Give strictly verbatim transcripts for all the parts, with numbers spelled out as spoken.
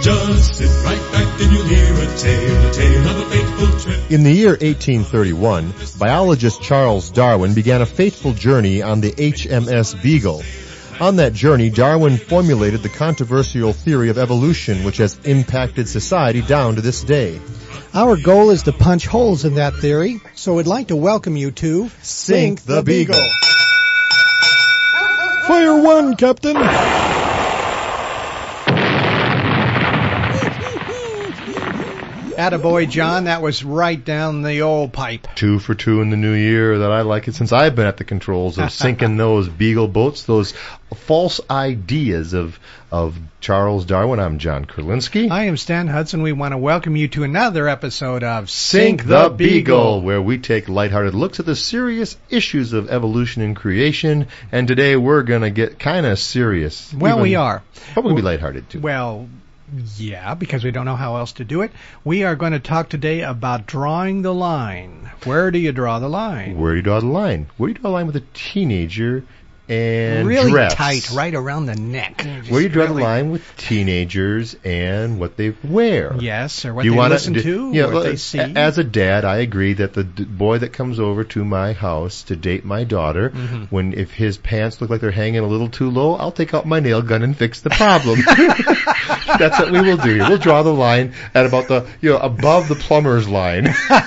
Just sit right back and you'll hear a tale, a tale of a fateful trip. In the year eighteen thirty-one, biologist Charles Darwin began a fateful journey on the H M S Beagle. On that journey, Darwin formulated the controversial theory of evolution, which has impacted society down to this day. Our goal is to punch holes in that theory, so we'd like to welcome you to Sink the Beagle. Fire one, Captain! Attaboy, John, that was right down the old pipe. Two for two in the new year. That I like it since I've been at the controls of sinking those Beagle boats, those false ideas of of Charles Darwin. I'm John Kurlinski. I am Stan Hudson. We want to welcome you to another episode of Sink the Beagle, where we take lighthearted looks at the serious issues of evolution and creation. And today we're going to get kind of serious. Well, Even, we are. But we're going to be lighthearted, too. Well, yeah, because we don't know how else to do it. We are going to talk today about drawing the line. Where do you draw the line? Where do you draw the line? Where do you draw the line with a teenager and really dress? tight, right around the neck. Where do you draw really... the line with teenagers and what they wear? Yes, or what do you they wanna, listen do, to, you know, what they see. As a dad, I agree that the d- boy that comes over to my house to date my daughter, mm-hmm. when if his pants look like they're hanging a little too low, I'll take out my nail gun and fix the problem. That's what we will do. We'll draw the line at about the, you know, above the plumber's line.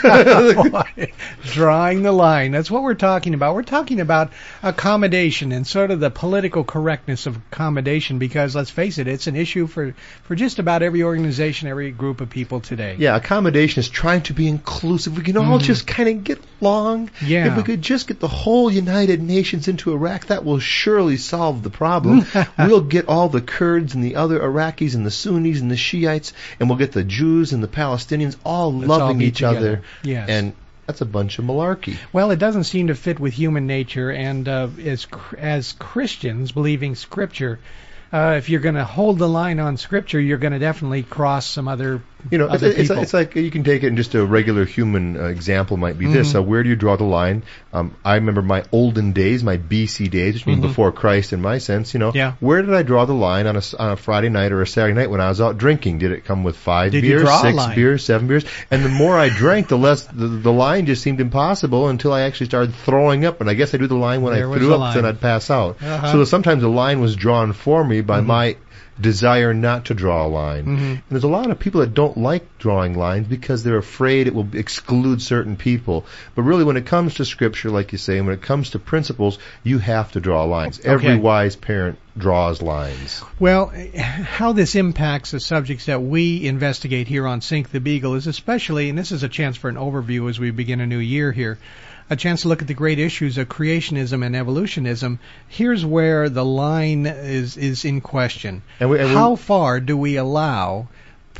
Drawing the line. That's what we're talking about. We're talking about accommodation and sort of the political correctness of accommodation, because let's face it, it's an issue for, for just about every organization, every group of people today. Yeah, accommodation is trying to be inclusive. We can all mm. just kind of get along. Yeah. If we could just get the whole United Nations into Iraq, that will surely solve the problem. We'll get all the Kurds and the other Iraqis and the Sunnis and the Shiites, and we'll get the Jews and the Palestinians all Let's loving all each together. other. Yes. And that's a bunch of malarkey. Well, it doesn't seem to fit with human nature, and uh, as as Christians believing Scripture, uh, if you're going to hold the line on Scripture, you're going to definitely cross some other You know, other it's, it's, people. it's like you can take it in just a regular human uh, example might be mm-hmm. this. So where do you draw the line? Um, I remember my olden days, my B C days, which means mm-hmm. before Christ in my sense, you know. Yeah. Where did I draw the line on a, on a Friday night or a Saturday night when I was out drinking? Did it come with five did beers, you draw six a line? beers, seven beers? And the more I drank, the less the, the line just seemed impossible until I actually started throwing up. And I guess I do the line when there I threw up, line. then I'd pass out. Uh-huh. So sometimes the line was drawn for me by mm-hmm. my desire not to draw a line. Mm-hmm. And there's a lot of people that don't like drawing lines because they're afraid it will exclude certain people. But really, when it comes to Scripture, like you say, and when it comes to principles, you have to draw lines. Okay. Every wise parent draws lines. Well, how this impacts the subjects that we investigate here on Sink the Beagle is especially, and this is a chance for an overview as we begin a new year here, a chance to look at the great issues of creationism and evolutionism. Here's where the line is is in question. And we, and How we, far do we allow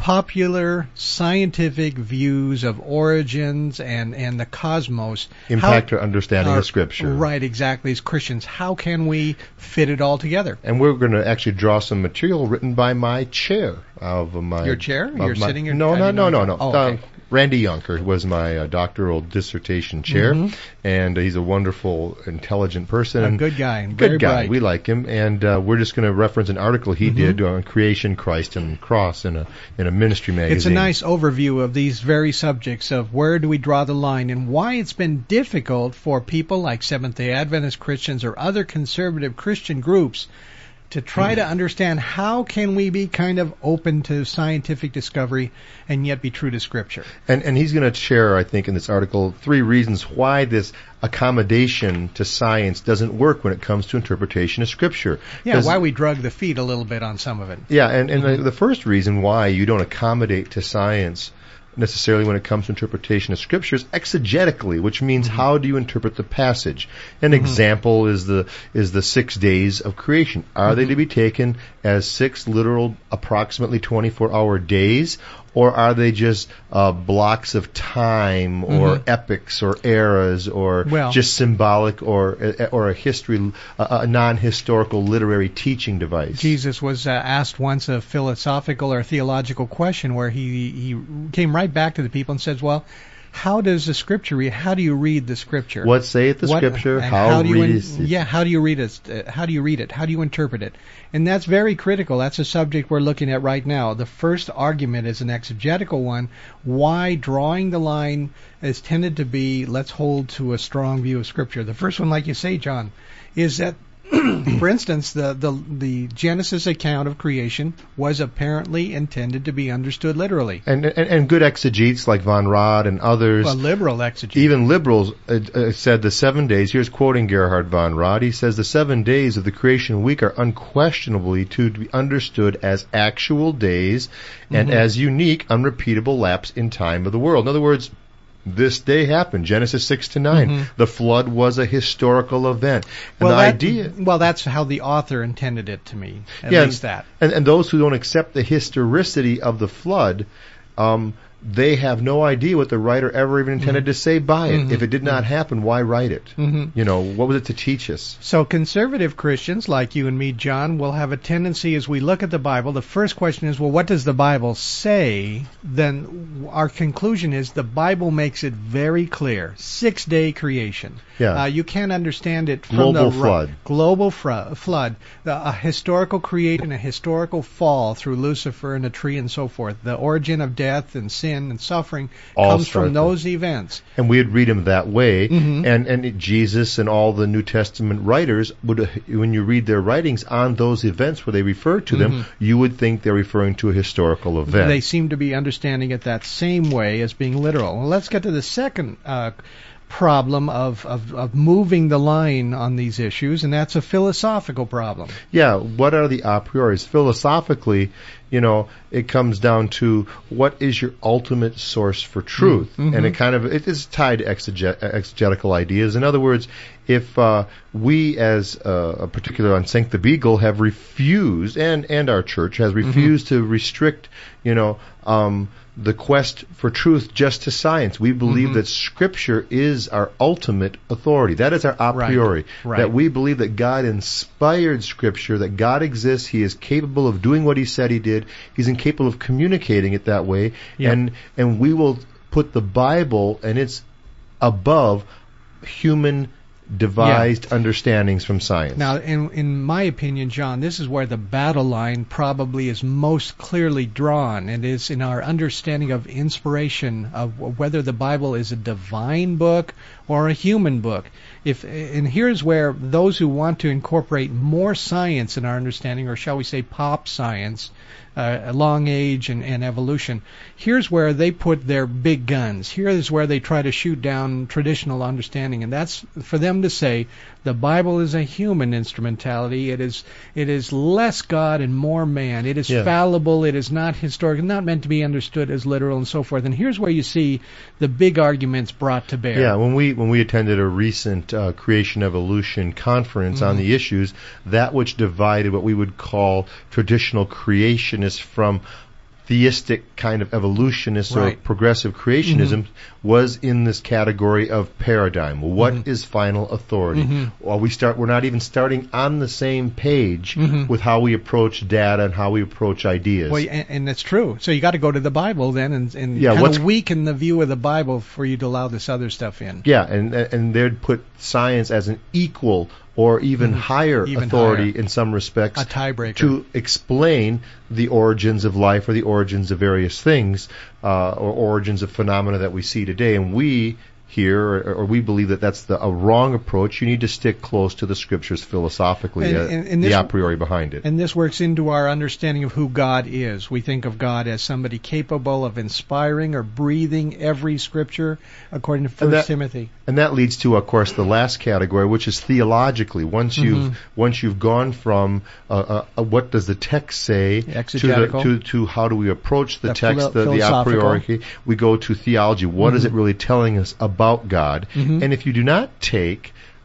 popular scientific views of origins and, and the cosmos impact how, our understanding uh, of Scripture? Right, exactly. As Christians, how can we fit it all together? And we're going to actually draw some material written by my chair. Of my, your chair? You're my, sitting? Or no, no, no, no, no. Oh, okay. uh, Randy Yunker was my uh, doctoral dissertation chair, mm-hmm. and uh, he's a wonderful, intelligent person. A good guy. Good very guy. Bright. We like him, and uh, we're just going to reference an article he mm-hmm. did on creation, Christ, and cross in a in a ministry magazine. It's a nice overview of these very subjects of where do we draw the line and why it's been difficult for people like Seventh-day Adventist Christians or other conservative Christian groups to try to understand how can we be kind of open to scientific discovery and yet be true to Scripture. And and he's going to share, I think, in this article, three reasons why this accommodation to science doesn't work when it comes to interpretation of Scripture. Yeah, why we drug the feet a little bit on some of it. Yeah, and, and mm-hmm. the, the first reason why you don't accommodate to science necessarily when it comes to interpretation of Scriptures exegetically, which means mm-hmm. how do you interpret the passage? An mm-hmm. example is the is the six days of creation. Are mm-hmm. they to be taken as six literal, approximately twenty-four hour days, or are they just uh, blocks of time, or mm-hmm. epics, or eras, or well, just symbolic, or or a history, a, a non-historical literary teaching device? Jesus was uh, asked once a philosophical or theological question where he he came right back to the people and says, well, how does the Scripture read? How do you read the Scripture? What saith the What- Scripture? and How, do you read in- it? Yeah, how do you read it? Uh, How do you read it? How do you interpret it? And that's very critical. That's a subject we're looking at right now. The first argument is an exegetical one. Why drawing the line is tended to be, let's hold to a strong view of Scripture. The first one, like you say, John, is that for instance, the, the the Genesis account of creation was apparently intended to be understood literally. And, and and good exegetes like Von Rad and others, Well, liberal exegesis. even liberals, uh, uh, said the seven days. Here's quoting Gerhard von Rad. He says the seven days of the creation week are unquestionably to be understood as actual days and Mhm. as unique, unrepeatable lapse in time of the world. In other words, this day happened, Genesis six to nine. Mhm. The flood was a historical event. And well, the that- idea, well, that's how the author intended it to me. At Yeah, least that. and, and those who don't accept the historicity of the flood, um, they have no idea what the writer ever even intended to say by it. Mhm. If it did not happen, why write it? Mhm. You know, what was it to teach us? So conservative Christians, like you and me, John, will have a tendency as we look at the Bible, the first question is, well, what does the Bible say? Then our conclusion is the Bible makes it very clear. Six-day creation. Yeah. Uh, you can't understand it from Global the ri- flood. Global fr- flood. The, a historical creation, a historical fall through Lucifer and a tree and so forth. The origin of death and sin and suffering All comes start from there. those events. And we'd read them that way. Mhm. And and it- Jesus and all the New Testament writers would, uh, when you read their writings on those events where they refer to them, Mhm. you would think they're referring to a historical event. They seem to be understanding it that same way as being literal. Well, let's get to the second uh, problem of, of, of moving the line on these issues, and that's a philosophical problem. Yeah, what are the a prioris? Philosophically, you know, it comes down to what is your ultimate source for truth, Mm-hmm. and it kind of it is tied to exeget- exegetical ideas. In other words, if uh, we, as uh, a particular on Sankt the Beagle, have refused, and and our church has refused to restrict, you know, um, the quest for truth just to science. We believe Mhm. that Scripture is our ultimate authority. That is our a Right. priori. Right. That we believe that God inspired Scripture, that God exists, He is capable of doing what He said He did, He's incapable of communicating it that way, Yep. and and we will put the Bible and its above human devised understandings from science. Now, in, in my opinion, John, this is where the battle line probably is most clearly drawn. It is in our understanding of inspiration, of whether the Bible is a divine book or a human book. If and here's where those who want to incorporate more science in our understanding, or shall we say pop science, uh, long age and, and evolution, here's where they put their big guns. Here is where they try to shoot down traditional understanding, and that's for them to say the Bible is a human instrumentality. It is it is less God and more man. It is Yeah. fallible. It is not historic. Not meant to be understood as literal and so forth. And here's where you see the big arguments brought to bear. Yeah, when we when we attended a recent uh, creation evolution conference on the issues, that which divided what we would call traditional creationists from theistic kind of evolutionists or Right. progressive creationism was in this category of paradigm. What is final authority? Mhm. Well, we start. We're not even starting on the same page Mhm. with how we approach data and how we approach ideas. Well, and, and that's true. So you got to go to the Bible then, and, and Yeah, kind what's- of weaken the view of the Bible for you to allow this other stuff in. Yeah, and and they'd put science as an equal or even Mhm. higher Even authority higher. in some respects A tiebreaker. to explain the origins of life or the origins of various things uh, or origins of phenomena that we see today. And we here, or, or we believe that that's the, a wrong approach. You need to stick close to the Scriptures philosophically, And- uh, and- and the this- a priori behind it. And this works into our understanding of who God is. We think of God as somebody capable of inspiring or breathing every Scripture, according to First that- Timothy. And that leads to, of course, the last category, which is theologically. Once you've Mhm. once you've gone from uh, uh, uh, what does the text say to, the, Exegetical. to to how do we approach the, The text, philo- the, the a philosophical. priori, we go to theology. What is Mhm. it really telling us about God? Mhm. And if you do not take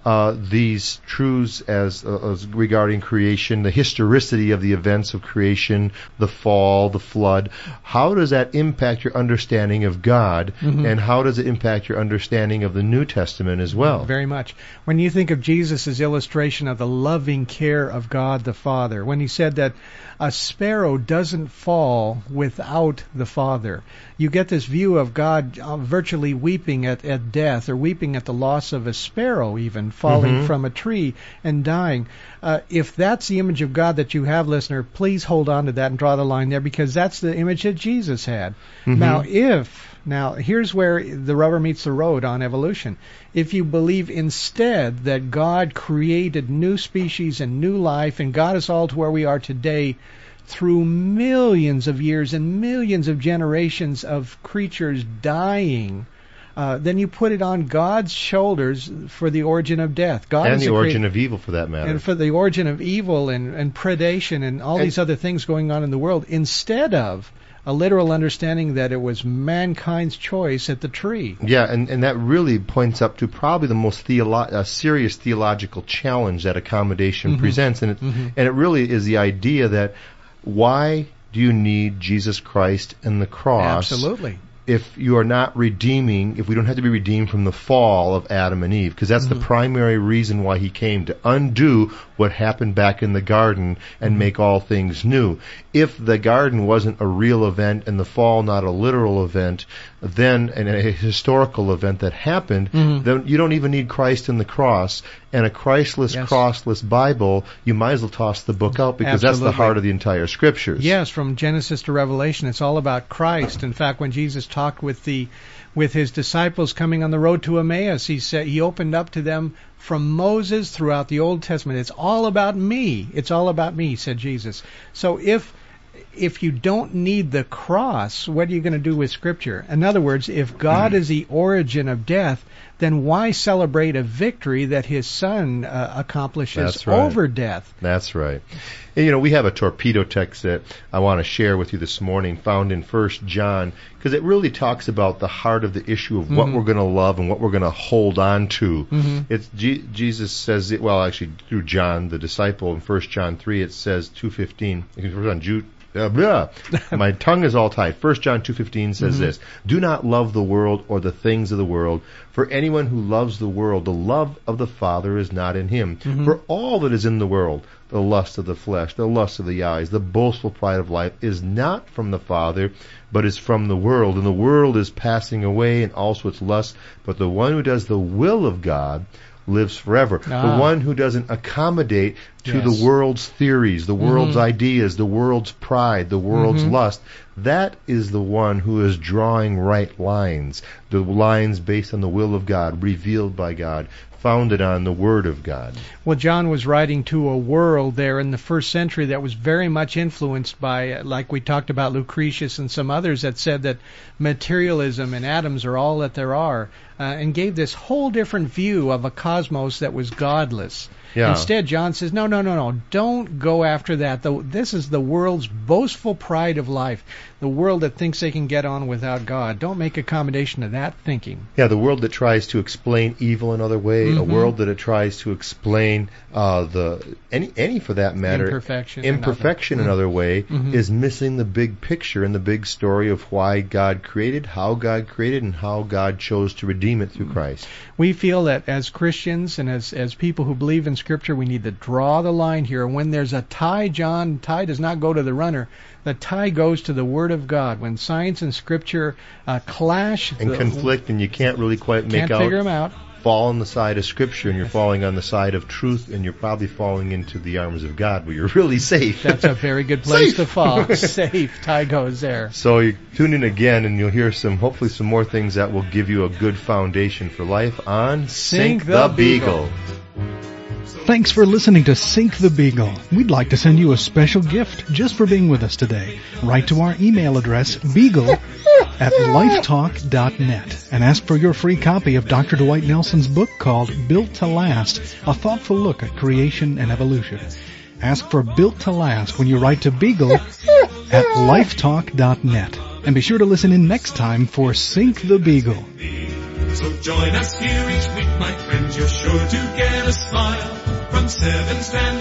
uh, these truths as, uh, as regarding creation, the historicity of the events of creation, the fall, the flood, how does that impact your understanding of God, mm-hmm. and how does it impact your understanding of the New Testament as well? Very much. When you think of Jesus' illustration of the loving care of God the Father, when he said that a sparrow doesn't fall without the Father, you get this view of God uh, virtually weeping at, at death, or weeping at the loss of a sparrow even, falling mm-hmm. from a tree and dying. Uh, if that's the image of God that you have, listener, please hold on to that and draw the line there, because that's the image that Jesus had. Mm-hmm. Now, if, now here's where the rubber meets the road on evolution. If you believe instead that God created new species and new life, and got us all to where we are today through millions of years and millions of generations of creatures dying, Uh, then you put it on God's shoulders for the origin of death. God and is the the origin crea- of evil, for that matter. And for the origin of evil and, and predation and all and these other things going on in the world, instead of a literal understanding that it was mankind's choice at the tree. Yeah, and, and that really points up to probably the most theolo- uh, serious theological challenge that accommodation Mm-hmm. presents. And it, mm-hmm. and it really is the idea that why do you need Jesus Christ and the cross? Absolutely. If you are not redeeming, if we don't have to be redeemed from the fall of Adam and Eve, because that's mm-hmm. the primary reason why he came, to undo what happened back in the garden and mm-hmm. make all things new. If the garden wasn't a real event and the fall not a literal event, then, and a historical event that happened, mm-hmm. then you don't even need Christ and the cross. And a Christless, yes. crossless Bible, you might as well toss the book out, because Absolutely. That's the heart of the entire Scriptures. Yes, from Genesis to Revelation, it's all about Christ. In fact, when Jesus talked with the with his disciples coming on the road to Emmaus, he said he opened up to them from Moses throughout the Old Testament. It's all about me. It's all about me, said Jesus. So if if you don't need the cross, what are you going to do with Scripture? In other words, if God mm. is the origin of death, then why celebrate a victory that his Son uh, accomplishes right. over death? That's right. And, you know, we have a torpedo text that I want to share with you this morning, found in First John, because it really talks about the heart of the issue of mm-hmm. what we're going to love and what we're going to hold on to. Mm-hmm. It's G- Jesus says, it, well, actually, through John, the disciple, in First John three, it says two fifteen. On Jude. Uh, blah. My tongue is all tied. First John two fifteen says mm-hmm. this: do not love the world or the things of the world, for anyone who loves the world, the love of the Father is not in him. Mm-hmm. For all that is in the world, the lust of the flesh, the lust of the eyes, the boastful pride of life, is not from the Father, but is from the world. And the world is passing away, and also its lust, but the one who does the will of God lives forever. Ah. The one who doesn't accommodate to yes. the world's theories, the world's mm-hmm. ideas, the world's pride, the world's mm-hmm. lust, that is the one who is drawing right lines, the lines based on the will of God, revealed by God, founded on the Word of God. Well, John was writing to a world there in the first century that was very much influenced by, like we talked about, Lucretius and some others that said that materialism and atoms are all that there are, uh, and gave this whole different view of a cosmos that was godless. Yeah. Instead, John says, no, no, no, no, don't go after that. The, this is the world's boastful pride of life, the world that thinks they can get on without God. Don't make accommodation to that thinking. Yeah, the world that tries to explain evil another way, mm-hmm. a world that it tries to explain uh, the any any for that matter imperfection, imperfection another, another way, mm-hmm. is missing the big picture and the big story of why God created, how God created, and how God chose to redeem it through mm-hmm. Christ. We feel that as Christians and as as people who believe in Scripture, we need to draw the line here. When there's a tie, John, tie does not go to the runner. The tie goes to the Word of God. When science and Scripture uh, clash and the, conflict, and you can't really quite make can't out, figure them out. Fall on the side of Scripture, and you're falling on the side of truth, and you're probably falling into the arms of God, where you're really safe. That's a very good place to fall. Safe. Tie goes there. So you tune in again, and you'll hear some, hopefully, some more things that will give you a good foundation for life on Sink, Sink the, the Beagle. Beagle. Thanks for listening to Sink the Beagle. We'd like to send you a special gift just for being with us today. Write to our email address, beagle at lifetalk dot net, and ask for your free copy of Doctor Dwight Nelson's book called Built to Last, a thoughtful look at creation and evolution. Ask for Built to Last when you write to beagle at lifetalk dot net. And be sure to listen in next time for Sink the Beagle. So join us here each week, my friends, you're sure to get smile from seven strands